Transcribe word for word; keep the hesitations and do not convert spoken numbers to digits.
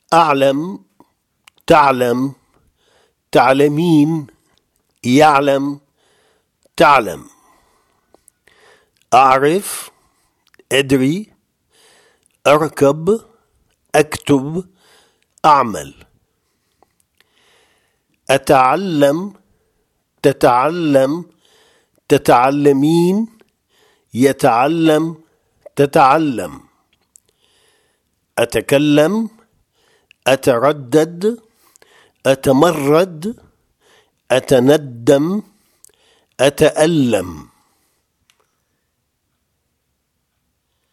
أعلم، تعلم، تعلمين، يعلم، تعلم. أعرف، أدري، أركب، أكتب، أعمل. أتعلم، تتعلم، تتعلمين، يتعلم، تتعلم. أتكلم، أتردد، أتمرد، أتندم، أتألم.